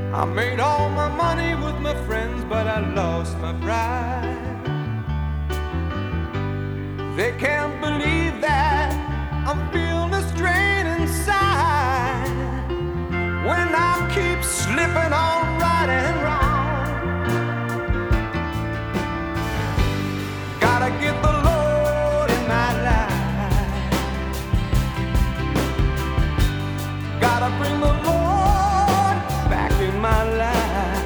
I made all my money with my friends, but I lost my pride. They can't believe that I'm feeling the strain inside when I keep slipping on right and wrong. Gotta get the Lord in my life. Gotta bring the Lord back in my life.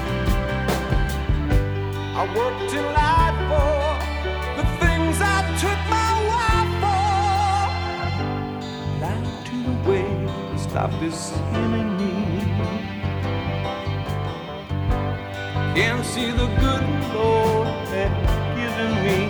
I worked till I for the things I took my wife for. Life to the way to stop this sin in me. Can't see the good Lord has given me.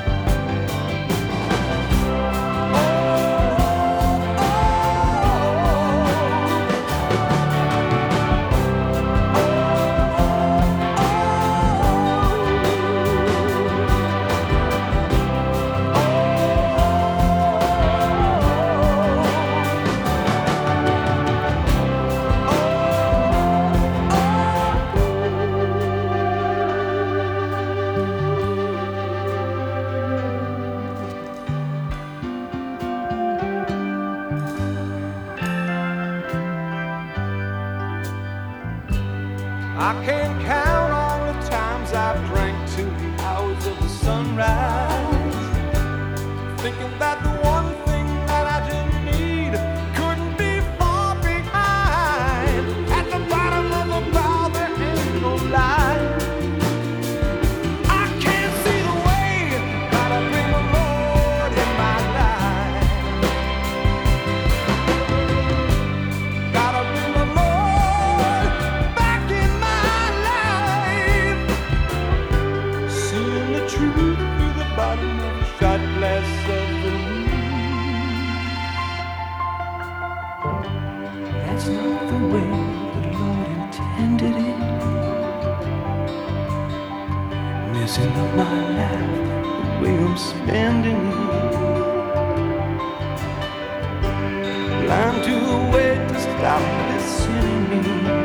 I can't count all the times I've drank till the hours of the sunrise, thinking that the one thing that I didn't need couldn't be far behind. At the bottom of the barrel there ain't no light. I can't see the way, gotta bring the Lord in my life. Gotta bring the Lord back in my life. Seeing the truth through the bottom of a shot glass of the moon. That's not the way the Lord intended it. Messing up my life, the way I'm spending it. Blind to the way to stop this sin in me.